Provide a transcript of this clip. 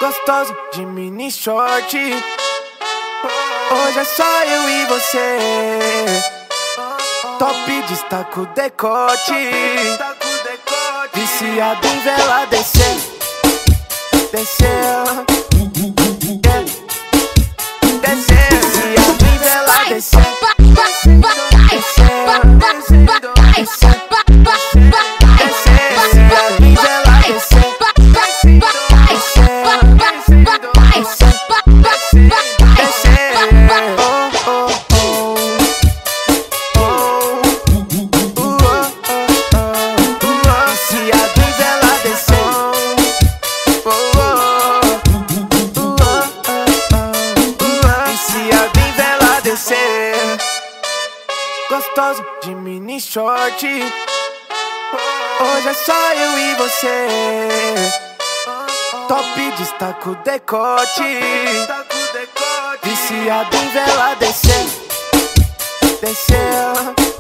Gostoso de mini short. Hoje é só eu e você. Top destaca o decote. Viciado em vela descer. Descer. Descer. Viciado em vela descer. Gostoso de mini short. Hoje é só eu e você. Top destaca o decote. Viciado em vela descer. Descer.